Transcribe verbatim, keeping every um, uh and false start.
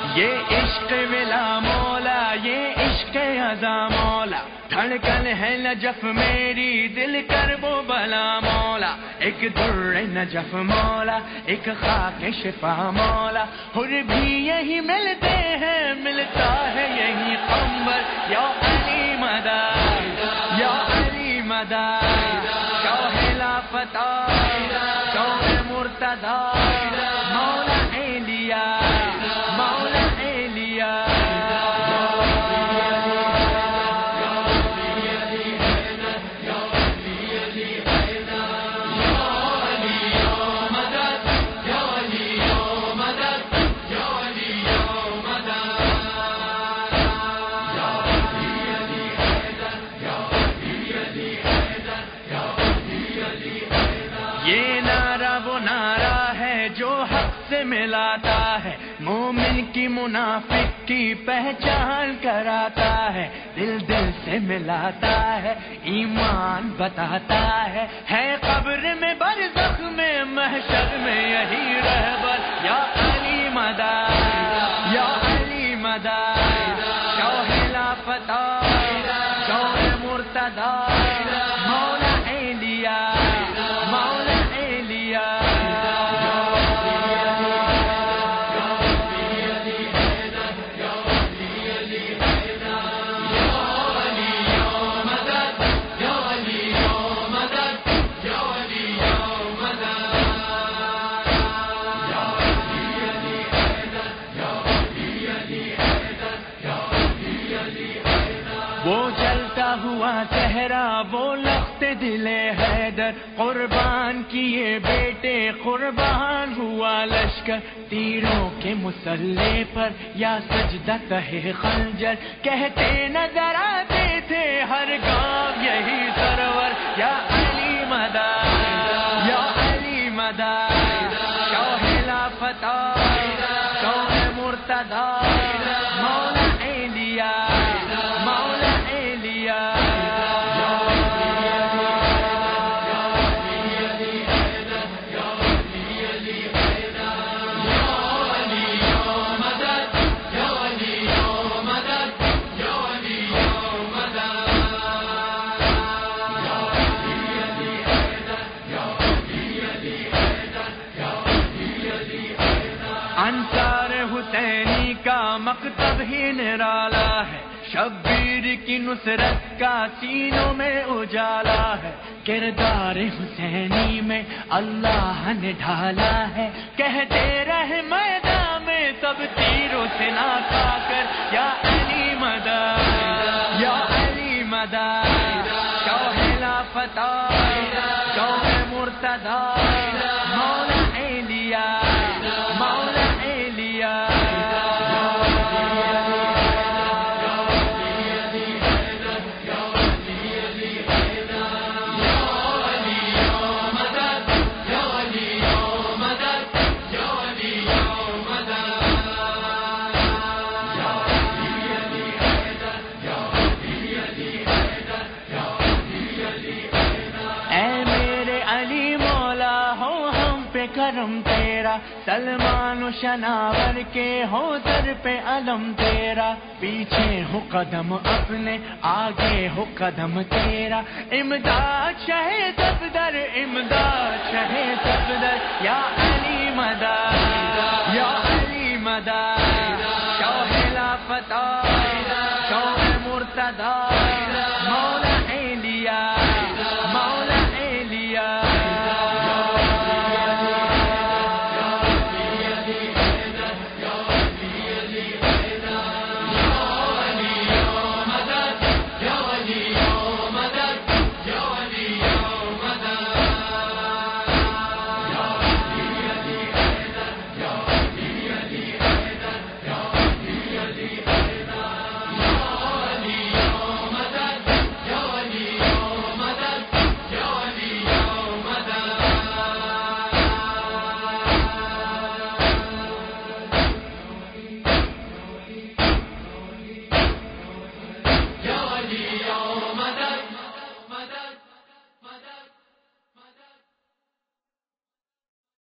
یہ عشق ولا مولا، یہ عشق عزا مولا، دھڑکن ہے نجف میری دل کر وہ بلا مولا، ایک در نجف مولا، ایک خاک شفا مولا، حر بھی یہی ملتے ہیں، ملتا ہے یہی قمر، یا علی مدد، یا علی مدد، شاہ لافتہ، شاہ مرتضی، مولا ایلیا، مولا ایلیا۔ یہ نعرہ وہ نعرہ ہے جو حق سے ملاتا ہے، مومن کی منافق کی پہچان کراتا ہے، دل دل سے ملاتا ہے، ایمان بتاتا ہے، ہے قبر میں برزخ میں محشر میں یہی رہبر، یا علی مدد، یا علی مدد، شاہ لافتہ، شاہ مرتضی، مولا ایلیا، مولا ایلیا۔ وہ جلتا ہوا چہرہ، وہ لخت دل حیدر، قربان کیے بیٹے، قربان ہوا لشکر، تیروں کے مسلح پر یا سجدہ تہے خنجر، کہتے نظر آتے تھے ہر گاؤں یہی سرور، یا علی مدد، یا علی مدد، شاہ لافتہ، شاہ مرتضی، مولا ایلیا، مولا ایلیا۔ انصار حسینی کا مکتب ہی نرالا ہے، شبیر کی نصرت کا سینوں میں اجالا ہے، کردار حسینی میں اللہ نے ڈھالا ہے، کہتے رہے میدان میں سب تیروں سے نہ کھا کر، یا علی مدد، یا علی مدد، شاہ لافتہ، شاہ مرتضی، مولا ایلیا، مولا ایلیا۔ کرم تیرا، سلمان و شناور کے ہو سر پہ علم تیرا، پیچھے ہو قدم اپنے، آگے ہو قدم تیرا، امداد شہ صفدر، امداد شہ صفدر، یا